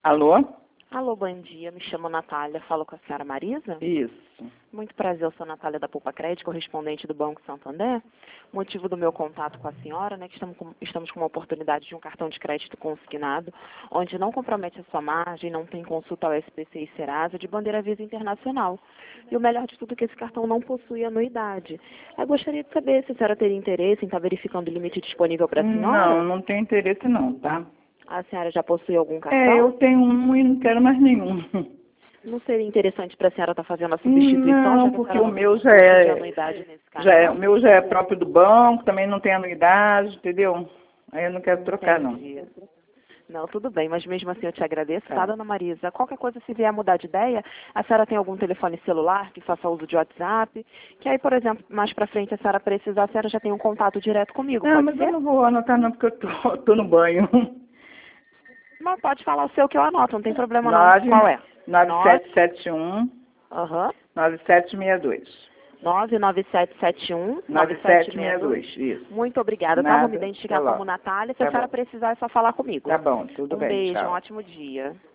Alô? Alô, bom dia. Me chamo Natália. Falo com a senhora Marisa? Isso. Muito prazer, eu sou Natália da Poupa Crédito, correspondente do Banco Santander. Motivo do meu contato com a senhora, né, que estamos com uma oportunidade de um cartão de crédito consignado, onde não compromete a sua margem, não tem consulta ao SPC e Serasa, de bandeira Visa Internacional. E o melhor de tudo é que esse cartão não possui anuidade. Eu gostaria de saber se a senhora teria interesse em estar verificando o limite disponível para a senhora. Não, não tenho interesse não, tá? A senhora já possui algum cartão? Eu tenho um e não quero mais nenhum. Não seria interessante para a senhora estar fazendo a substituição? Não, Já que a porque senhora o não tem meu custo de anuidade nesse cartão? o meu já é próprio do banco, também não tem anuidade, entendeu? Aí eu não quero trocar, não. Entendi. Não, tudo bem, mas mesmo assim eu te agradeço, Tá. tá, dona Marisa? Qualquer coisa, se vier mudar de ideia, a senhora tem algum telefone celular que faça uso de WhatsApp, que aí, por exemplo, mais pra frente, a senhora precisar, a senhora já tem um contato direto comigo, Não, pode mas ser? eu não vou anotar não, porque tô no banho. Mas pode falar o seu que eu anoto, não tem problema não. Qual é? 9771 Aham. 9762. 99771 9762, isso. Muito obrigada, tá? Vou me Nada, identificar até como logo. Natália. Se a Tá senhora bom. precisar, é só falar comigo. Tá bom, tudo Um bem, beijo, um tchau. ótimo dia.